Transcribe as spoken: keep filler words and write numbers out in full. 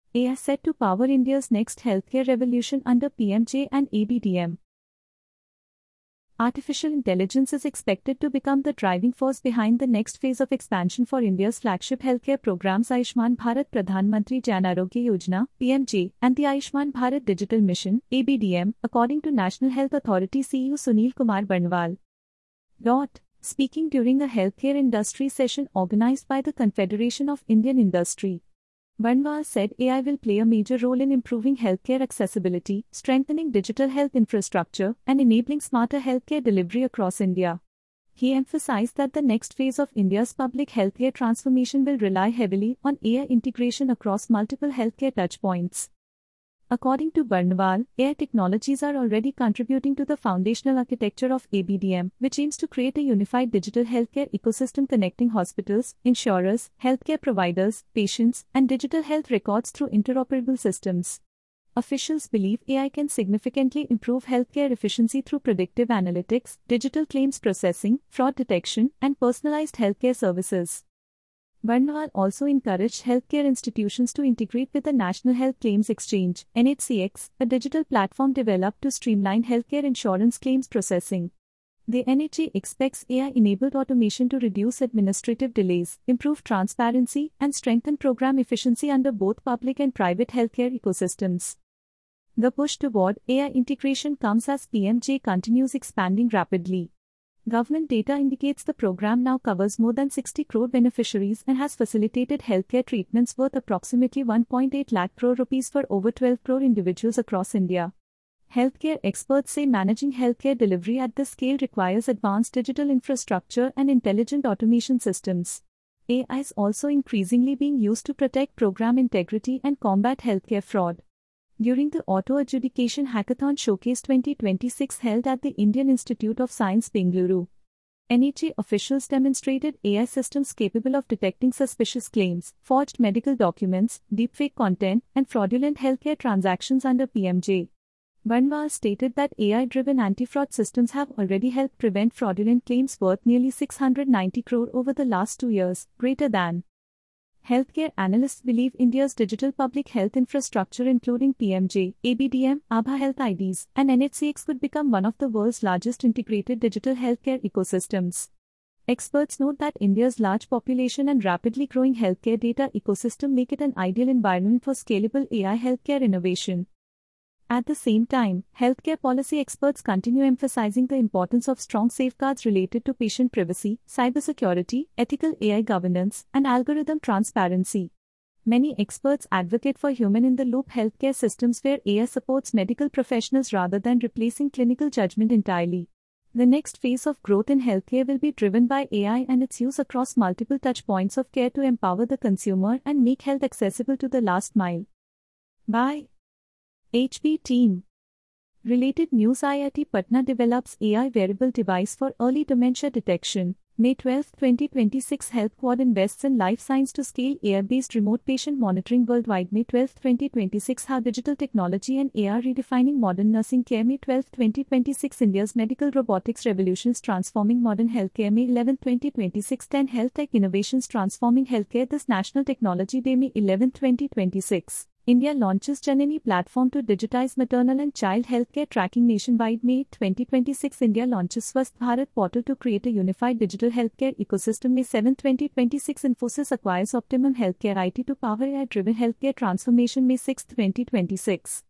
A I set to power India's next healthcare revolution under P M J and A B D M. Artificial intelligence is expected to become the driving force behind the next phase of expansion for India's flagship healthcare programs Ayushman Bharat Pradhan Mantri Jan Arogya Yojana (P M J) and the Ayushman Bharat Digital Mission (A B D M), according to National Health Authority C E O Sunil Kumar Barnwal. Dot. Speaking during a healthcare industry session organized by the Confederation of Indian Industry, Barnwal said A I will play a major role in improving healthcare accessibility, strengthening digital health infrastructure, and enabling smarter healthcare delivery across India. He emphasized that the next phase of India's public healthcare transformation will rely heavily on A I integration across multiple healthcare touchpoints. According to Barnwal, A I technologies are already contributing to the foundational architecture of A B D M, which aims to create a unified digital healthcare ecosystem connecting hospitals, insurers, healthcare providers, patients, and digital health records through interoperable systems. Officials believe A I can significantly improve healthcare efficiency through predictive analytics, digital claims processing, fraud detection, and personalized healthcare services. Barnwal also encouraged healthcare institutions to integrate with the National Health Claims Exchange (N H C X), a digital platform developed to streamline healthcare insurance claims processing. The N H A expects A I-enabled automation to reduce administrative delays, improve transparency, and strengthen program efficiency under both public and private healthcare ecosystems. The push toward A I integration comes as P M J continues expanding rapidly. Government data indicates the program now covers more than sixty crore beneficiaries and has facilitated healthcare treatments worth approximately one point eight lakh crore rupees for over twelve crore individuals across India. Healthcare experts say managing healthcare delivery at this scale requires advanced digital infrastructure and intelligent automation systems. A I is also increasingly being used to protect program integrity and combat healthcare fraud. During the Auto Adjudication Hackathon Showcase twenty twenty-six held at the Indian Institute of Science, Bengaluru, N H A officials demonstrated A I systems capable of detecting suspicious claims, forged medical documents, deepfake content, and fraudulent healthcare transactions under P M J. Barnwal stated that A I-driven anti-fraud systems have already helped prevent fraudulent claims worth nearly six hundred ninety crore over the last two years, greater than. Healthcare analysts believe India's digital public health infrastructure including P M J, A B D M, Aabha Health I Ds, and N H C X could become one of the world's largest integrated digital healthcare ecosystems. Experts note that India's large population and rapidly growing healthcare data ecosystem make it an ideal environment for scalable A I healthcare innovation. At the same time, healthcare policy experts continue emphasizing the importance of strong safeguards related to patient privacy, cybersecurity, ethical A I governance, and algorithm transparency. Many experts advocate for human-in-the-loop healthcare systems where A I supports medical professionals rather than replacing clinical judgment entirely. The next phase of growth in healthcare will be driven by A I and its use across multiple touchpoints of care to empower the consumer and make health accessible to the last mile. Bye. H P Team. Related news: I I T Patna develops A I wearable device for early dementia detection. May twelfth, twenty twenty-six Health Quad invests in life science to scale A I-based remote patient monitoring worldwide. May twelfth, twenty twenty-six How digital technology and A R redefining modern nursing care. May twelfth, twenty twenty-six India's medical robotics revolutions transforming modern healthcare. May eleventh, twenty twenty-six ten Health Tech Innovations Transforming Healthcare. This National Technology Day. May eleventh, twenty twenty-six India launches Janani platform to digitize maternal and child healthcare tracking nationwide. May twenty twenty-six India launches Swasth Bharat portal to create a unified digital healthcare ecosystem. May seventh, twenty twenty-six Infosys acquires Optimum Healthcare I T to power A I-driven healthcare transformation. May sixth, twenty twenty-six